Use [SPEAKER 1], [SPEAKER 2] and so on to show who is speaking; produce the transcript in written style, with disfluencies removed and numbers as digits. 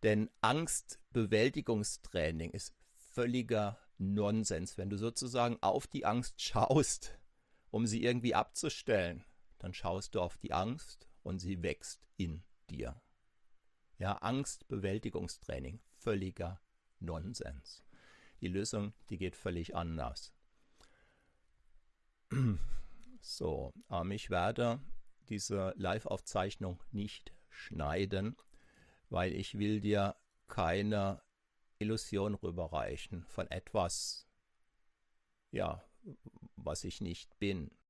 [SPEAKER 1] Denn Angstbewältigungstraining ist völliger Nonsens. Wenn du sozusagen auf die Angst schaust, um sie irgendwie abzustellen, dann schaust du auf die Angst und sie wächst in dir. Ja, Angstbewältigungstraining, völliger Nonsens. Die Lösung, die geht völlig anders. So, ich werde diese Live-Aufzeichnung nicht schneiden, weil ich will dir keine Illusion rüberreichen von etwas, ja, was ich nicht bin.